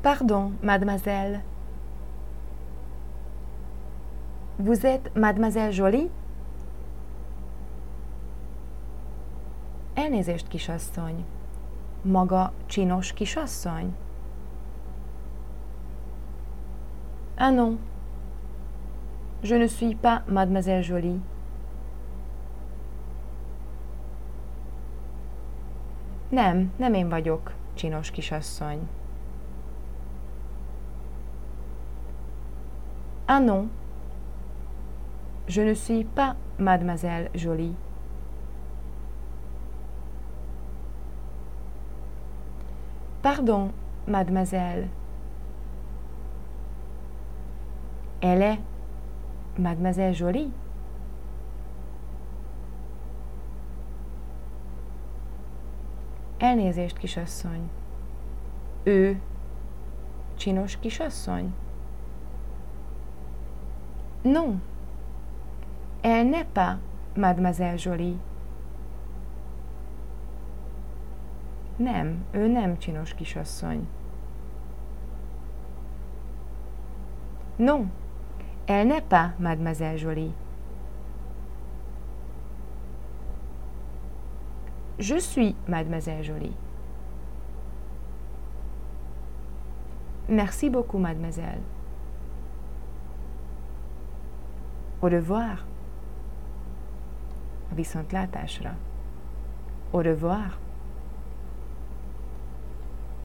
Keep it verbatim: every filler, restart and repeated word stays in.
Pardon, mademoiselle. Vous êtes mademoiselle Jolie? Elnézést, kisasszony. Maga csinos kisasszony? Ah non. Je ne suis pas mademoiselle Jolie. Nem, nem én vagyok, csinos kisasszony. Ah non. Je ne suis pas mademoiselle Jolie. Pardon, mademoiselle. Elle est mademoiselle Jolie? Elnézést, kisasszony. Ő csinos kisasszony? Non. Elle n'est pas mademoiselle Jolie. Nem, ő nem csinos kisasszony. Non. Elle n'est pas mademoiselle Jolie. Je suis mademoiselle Jolie. Merci beaucoup, mademoiselle. Au revoir. Viszontlátásra. Au revoir.